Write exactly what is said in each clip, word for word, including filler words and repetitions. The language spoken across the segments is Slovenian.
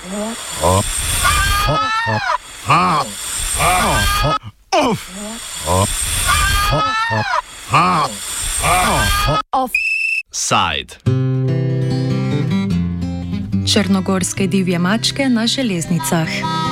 Offside. Črnogorske divje mačke na železnicah.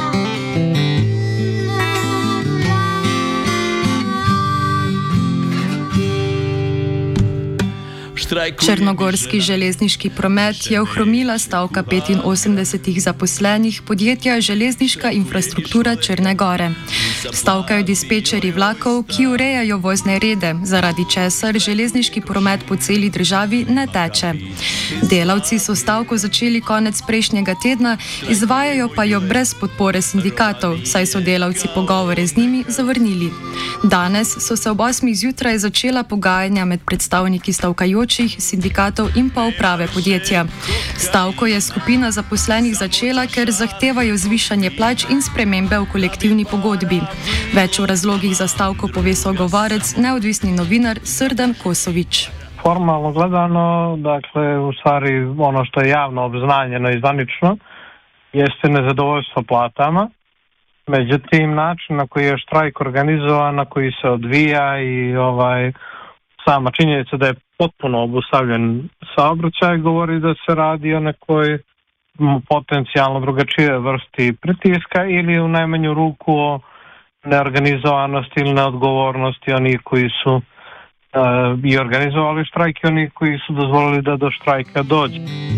Črnogorski železniški promet je ohromila stavka petinosemdesetih zaposlenih podjetja Železniška infrastruktura Črne Gore. Stavkajo dispečerji vlakov, ki urejajo vozne rede, zaradi česar železniški promet po celi državi ne teče. Delavci so stavko začeli konec prejšnjega tedna, izvajajo pa jo brez podpore sindikatov, saj so delavci pogovore z njimi zavrnili. Danes so se ob osmih zjutraj začela pogajanja med predstavniki stavkajočih, sindikatov in pa uprave podjetja. Stavko je skupina zaposlenih začela, ker zahtevajo zvišanje plač in spremembe v kolektivni pogodbi. Več o razlogih za stavko pove sogovorec, neodvisni novinar Srdan Kosović. Formalno gledano, dakle, u stvari ono što je javno obznanjeno i zvanično jeste nezadovoljstvo platama. Međutim, način na koji je štrajk organizovan, na koji se odvija i ovaj sama činjenica da je potpuno obustavljen saobraćaj govori da se radi o nekoj potencijalno drugačije vrsti pritiska ili u najmanju ruku o neorganizovanosti ili neodgovornosti onih koji su uh, i organizovali štrajk i onih koji su dozvolili da do štrajka dođe.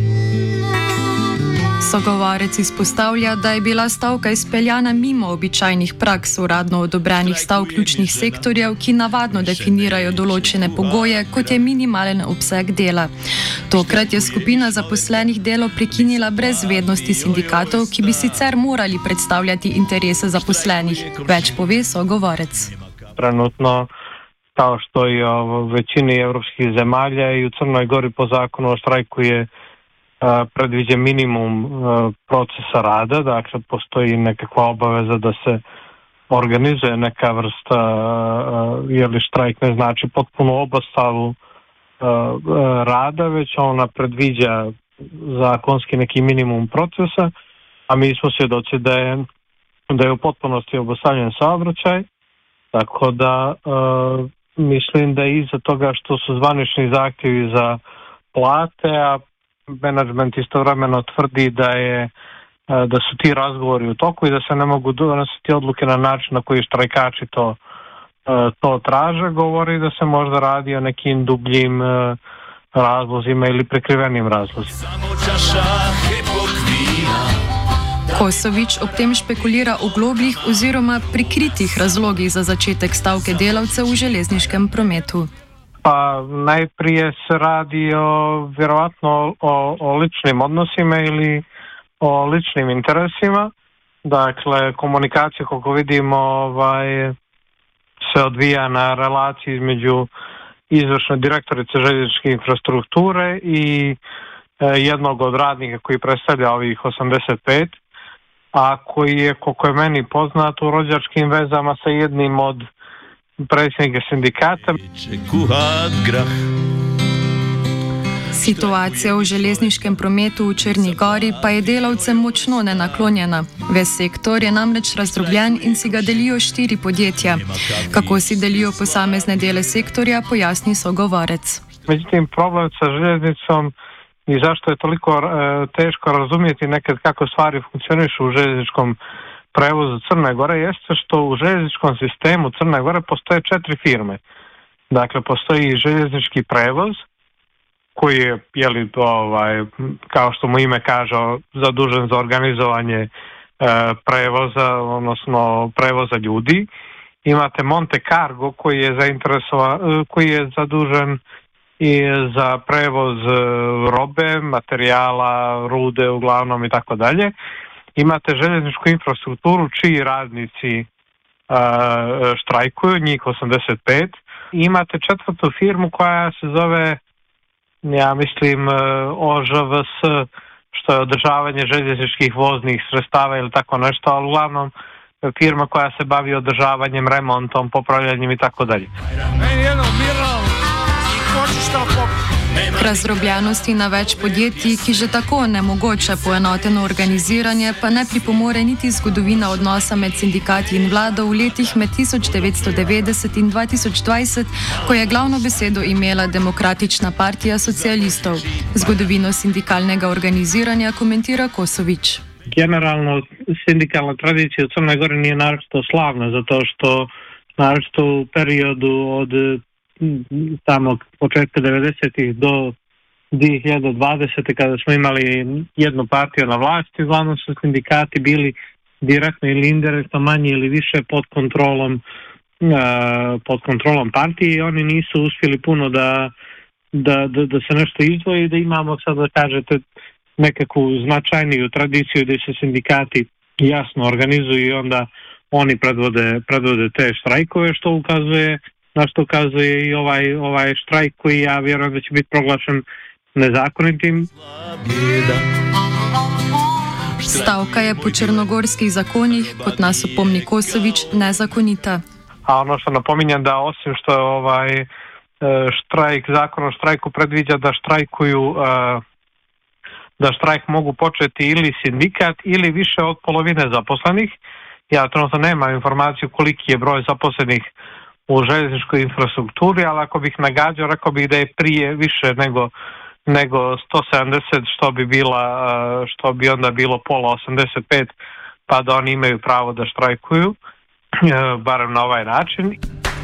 Sogovorec izpostavlja, da je bila stavka izpeljana mimo običajnih praks uradno odobrenih stav ključnih sektorjev, ki navadno definirajo določene pogoje, kot je minimalen obseg dela. Tokrat je skupina zaposlenih delo prekinila brez vednosti sindikatov, ki bi sicer morali predstavljati interese zaposlenih. Več pove sogovorec. Trenutno, kao što i u većini evropskih zemalja i u Crnoj Gori po zakonu o štrajku je predviđa minimum procesa rada, dakle postoji nekakva obaveza da se organizuje neka vrsta, jer štrajk ne znači potpunu obustavu rada, već ona predviđa zakonski neki minimum procesa, a mi smo svjedoci da je, da je u potpunosti obustavljen saobraćaj, tako da mislim da iza toga što su zvanični zahtjevi za plate, a menadžment istovremeno tvrdi da je da su ti razgovori u toku i da se ne mogu donositi odluke na način na koji štrajkači to, to traže, govori da se možda radi o nekim dubljim razlozima ili prikrivenim razlozima. Kosović ob tem špekulira o globljih oziroma prikritih razlogih za začetek stavke delavcev v železniškem prometu. Pa najprije se radi o, vjerovatno o, o ličnim odnosima ili o ličnim interesima. Dakle, komunikacija, kako vidimo, ovaj, se odvija na relaciji između izvršne direktorice željezničke infrastrukture i e, jednog od radnika koji predstavlja ovih osamdeset pet, a koji je, koliko je meni poznato, u rođačkim vezama sa jednim od predsjednika sindikata. Situacija v železniškem prometu v Črni Gori pa je delavcem močno nenaklonjena. Ves sektor je namreč razdrobljen in si ga delijo štiri podjetja. Kako si delijo posamezne dele sektorja, pojasni sogovorec. Međutim, problem sa željeznicom i zašto je toliko e, teško razumjeti nekad kako stvari funkcionišu u željezničkom prevozu Crne Gore jeste što u željezničkom sistemu Crne Gore postoje četiri firme. Dakle, postoji željeznički prevoz koji je, jeli, ovaj, kao što mu ime kaže, zadužen za organizovanje e, prevoza, odnosno prevoza ljudi. Imate Monte Cargo koji je zainteresovan, koji je zadužen i za prevoz robe, materijala, rude uglavnom i tako dalje. Imate željezničku infrastrukturu čiji radnici uh, štrajkuju, njih osamdeset pet. Imate četvrtu firmu koja se zove, ja mislim, O Ž V S, što je održavanje željezničkih voznih sredstava ili tako nešto, ali uglavnom firma koja se bavi održavanjem, remontom, popravljanjem i tako dalje. K razdrobljenosti na več podjetij, ki že tako nemogoče poenoteno organiziranje, pa ne pripomore niti zgodovina odnosa med sindikati in vlado v letih med tisoč devetsto devetdeset in dva tisoč dvajset, ko je glavno besedo imela Demokratična partija socialistov. Zgodovino sindikalnega organiziranja komentira Kosović. Generalno, sindikalna tradicija u Crnoj Gori nije naročito slavna, zato što naročito u periodu od tamo početka devedesetih do dvije hiljade dvadesete kada smo imali jednu partiju na vlasti, uglavnom su sindikati bili direktno ili indirektno manje ili više pod kontrolom uh, pod kontrolom partije i oni nisu uspjeli puno da, da, da, da se nešto izdvoji, da imamo sad da kažete nekakvu značajniju tradiciju gdje se sindikati jasno organizuju i onda oni predvode, predvode te štrajkove, što ukazuje, na što ukazuje i ovaj, ovaj štrajk koji ja vjerujem da će biti proglašen nezakonitim. Stavka je po črnogorskih zakonih, kot nas opomni Kosović, nezakonita. A ono što napominjem da osim što je ovaj štrajk, zakon o štrajku predviđa da štrajkuju da štrajk mogu početi ili sindikat ili više od polovine zaposlenih. Ja trenutno nemam informaciju koliki je broj zaposlenih u željezničkoj infrastrukturi, ali ako bih nagađao, rekao bih da je prije više nego, nego sto sedamdeset, što bi, bila, što bi onda bilo pola osamdeset pet, pa da oni imaju pravo da štrajkuju, barem na ovaj način.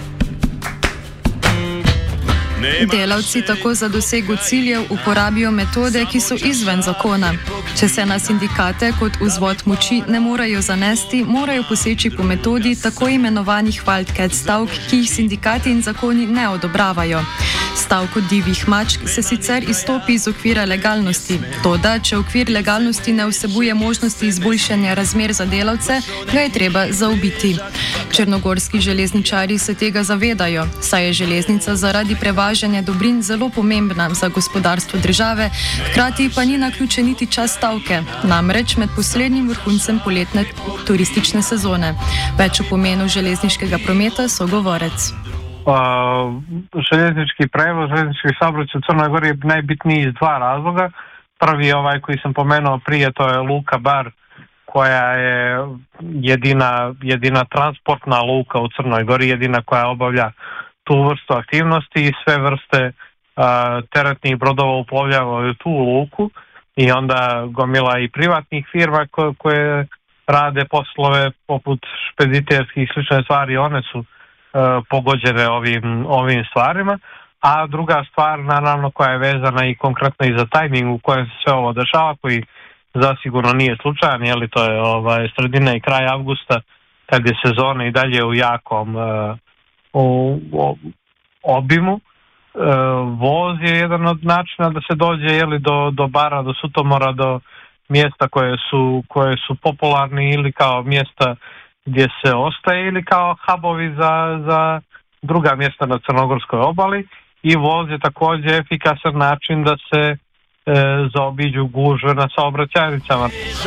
Delavci tako za dosego ciljev uporabijo metode, ki so izven zakona. Če se na sindikate kot vzvod moči ne morejo zanesti, morajo poseči po metodi tako imenovanih wildcat stavk, ki jih sindikati in zakoni ne odobravajo. Stavko divjih mačk se sicer izstopi iz okvira legalnosti, toda če okvir legalnosti ne vsebuje možnosti izboljšanja razmer za delavce, ga je treba zaobiti. Črnogorski železničarji se tega zavedajo, saj je železnica zaradi prevažanja dobrin zelo pomembna za gospodarstvo države, hkrati pa ni naključen niti čas stavke, namreč med poslednjim vrhuncem poletne turistične sezone. Več o pomenu železniškega prometa sogovorec. Uh, željeznički prevoz, željeznički saobraćaj u Crnoj Gori je najbitniji iz dva razloga. Prvi je ovaj koji sam pomenuo prije, to je Luka Bar, koja je jedina, jedina transportna luka u Crnoj Gori, jedina koja obavlja tu vrstu aktivnosti i sve vrste uh, teretnih brodova uplovljavaju tu luku i onda gomila i privatnih firma koje, koje rade poslove poput špediterskih i slične stvari, one su pogođene ovim, ovim stvarima, a druga stvar naravno koja je vezana i konkretno i za tajming u kojem se sve ovo dešava, koji zasigurno nije slučajan, jer to je ovaj, sredina i kraj avgusta kad je sezona i dalje u jakom uh, u, u, obimu. Uh, voz je jedan od načina da se dođe jeli, do, do bara, do Sutomora, do mjesta koje su, koje su popularni ili kao mjesta gdje se ostaje ili kao hubovi za, za druga mjesta na Crnogorskoj obali i voz je također efikasan način da se e, zaobiđu gužve na saobraćajnicama.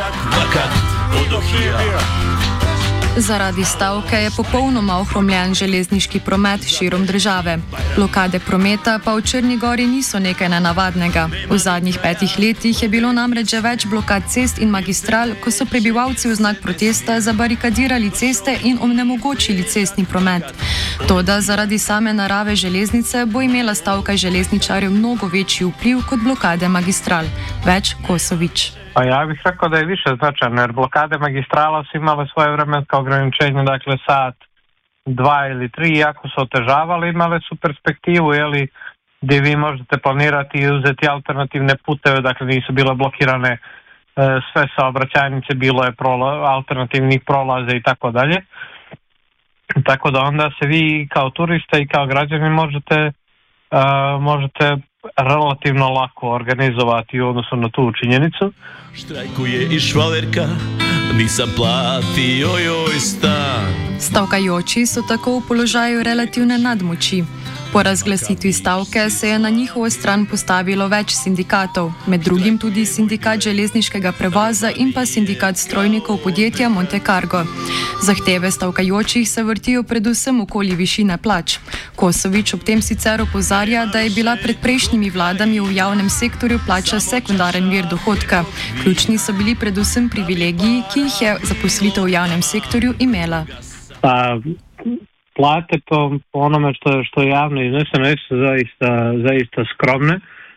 Zaradi stavke je popolnoma ohromljen železniški promet širom države. Blokade prometa pa v Črni Gori niso nekaj nenavadnega. V zadnjih petih letih je bilo namreč že več blokad cest in magistral, ko so prebivalci v znak protesta zabarikadirali ceste in onemogočili cestni promet. Toda zaradi same narave železnice bo imela stavka železničarjev mnogo večji vpliv kot blokade magistral. Več Kosović. Pa ja bih rekao da je više značajno, jer blokade magistrala su imale svoje vremensko ograničenje, dakle sat, dva ili tri, iako su otežavale, imale su perspektivu, jeli, gdje vi možete planirati i uzeti alternativne puteve, dakle nisu bile blokirane e, sve saobraćajnice, bilo je prola, alternativnih prolaza i tako dalje. Tako da onda se vi kao turista i kao građani možete, e, možete relativno lako organizovati u odnosu na tu činjenicu. Štrajkuje i švalerka, nisam platio joj stan. Stavkajoči so tako v položaju relativne nadmoči. Po razglasitvi stavke se je na njihovo stran postavilo več sindikatov, med drugim tudi sindikat železniškega prevoza in pa sindikat strojnikov podjetja Monte Cargo. Zahteve stavkajočih se vrtijo predvsem okoli višine plač. Kosovič ob tem sicer opozarja, da je bila pred prejšnjimi vladami v javnem sektorju plača sekundaren vir dohodka. Ključni so bili predvsem privilegiji, ki jih je zaposlitev v javnem sektorju imela. Pa, plate po, po onome što, što je javno izneseno su zaista, zaista skromne.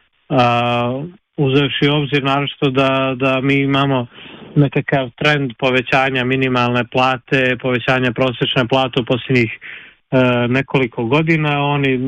Uh, uzevši obzir naročito da, da mi imamo nekakav trend povećanja minimalne plate, povećanja prosječne plate u posljednjih uh, nekoliko godina. Oni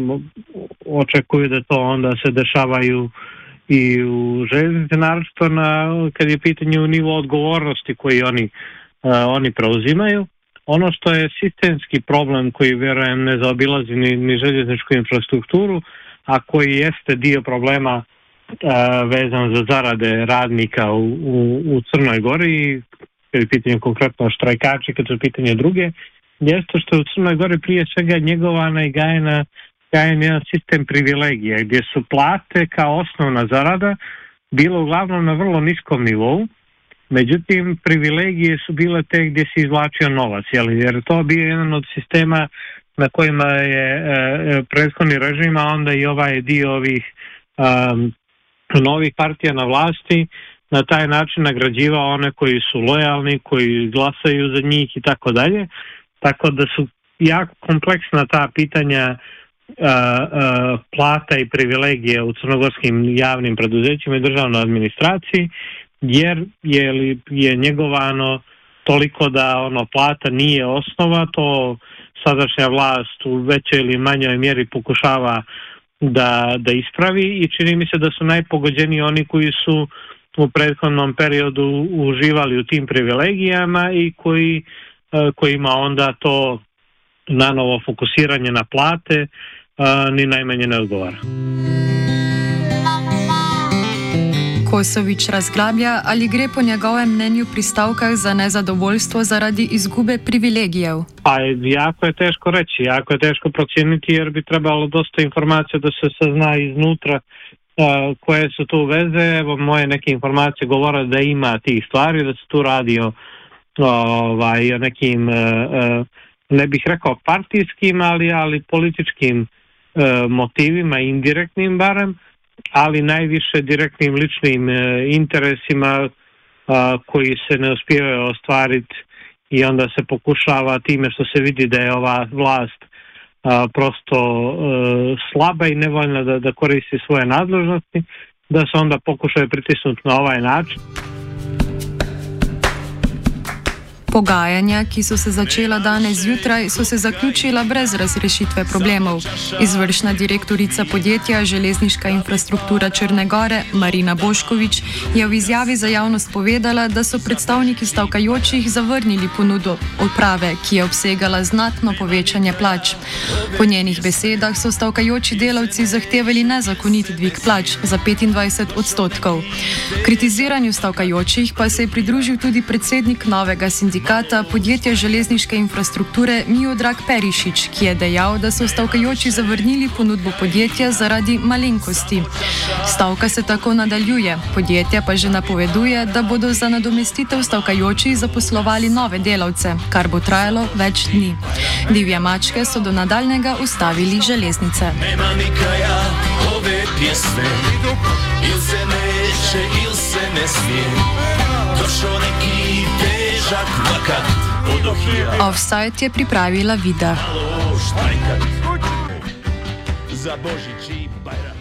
očekuju da to onda se dešavaju i u željeznici, naročito na, kad je pitanje u nivo odgovornosti koji oni, uh, oni preuzimaju. Ono što je sistemski problem koji vjerujem ne zaobilazi ni, ni željezničku infrastrukturu, a koji jeste dio problema uh, vezan za zarade radnika u, u, u Crnoj Gori, kad je pitanje konkretno štrajkači, kad je pitanje druge, jeste što je u Crnoj Gori prije svega njegovana i gajena, gajen jedan sistem privilegije, gdje su plate kao osnovna zarada bilo uglavnom na vrlo niskom nivou. Međutim, privilegije su bile te gdje se izvlačio novac, jel? Jer to bio jedan od sistema na kojima je e, prethodni režim, a onda i ovaj dio ovih um, novih partija na vlasti na taj način nagrađivao one koji su lojalni, koji glasaju za njih i tako dalje. Tako da su jako kompleksna ta pitanja uh, uh, plata i privilegije u crnogorskim javnim preduzećima i državnoj administraciji, jer je, je njegovano toliko da ono plata nije osnova, to sadašnja vlast u većoj ili manjoj mjeri pokušava da, da ispravi i čini mi se da su najpogođeniji oni koji su u prethodnom periodu uživali u tim privilegijama i koji, kojima onda to nanovo fokusiranje na plate ni najmanje ne odgovara. Kosovič razglablja, ali gre po njegovem mnenju pri stavkah za nezadovoljstvo zaradi izgube privilegijev. Pa jako je teško reći, jako je teško procijeniti jer bi trebalo dosta informacija da se sazna iznutra uh, koje su tu veze. Evo moje neke informacije govore da ima tih stvari, da se tu radi o, ovaj, o nekim, uh, uh, ne bih rekao partijskim, ali, ali političkim uh, motivima, indirektnim barem, ali najviše direktnim ličnim e, interesima a, koji se ne uspijevaju ostvariti i onda se pokušava time što se vidi da je ova vlast a, prosto e, slaba i nevoljna da, da koristi svoje nadležnosti, da se onda pokušaju pritisnuti na ovaj način. Pogajanja, ki so se začela danes zjutraj, so se zaključila brez razrešitve problemov. Izvršna direktorica podjetja Železniška infrastruktura Črne Gore, Marina Boškovič, je v izjavi za javnost povedala, da so predstavniki stavkajočih zavrnili ponudbo uprave, ki je obsegala znatno povečanje plač. Po njenih besedah so stavkajoči delavci zahtevali nezakonit dvig plač za petindvajset odstotkov. Kritiziranju stavkajočih pa se je pridružil tudi predsednik novega sindikata podjetja železniške infrastrukture Miodrag Perišić, ki je dejal, da so stavkajoči zavrnili ponudbo podjetja zaradi malenkosti. Stavka se tako nadaljuje, podjetje pa že napoveduje, da bodo za nadomestitev stavkajočih zaposlovali nove delavce, kar bo trajalo več dni. Divje mačke so do nadaljnega ustavili železnice. Nema ni kraja ove pjesme, il se neće, il se ne smije, došao neki težak vakat od ohija. Offside je pripravila Vida. Za Božić i Bajram.